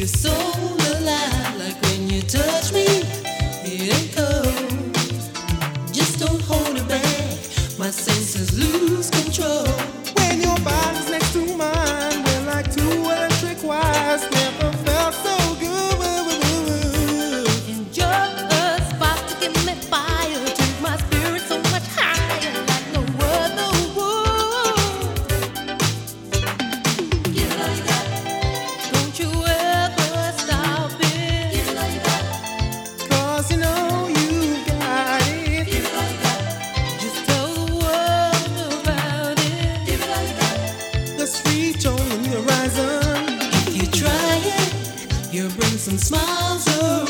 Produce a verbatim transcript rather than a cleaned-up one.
your soul alive. Like when you touch me, it ain't cold. Just don't hold it back. My senses lose control. When your body's next to mine, we're like two electric wires. Never felt so good. And you're a spark to give me fire. Take my spirit so much higher. Like no other would. Give it all you got. Don't you ever stop it. Give it all you got. Cause you know you got it. Give it all you got. Just tell the world about it. Give it all you got. The street on the horizon. If you try it, you'll bring some smiles around.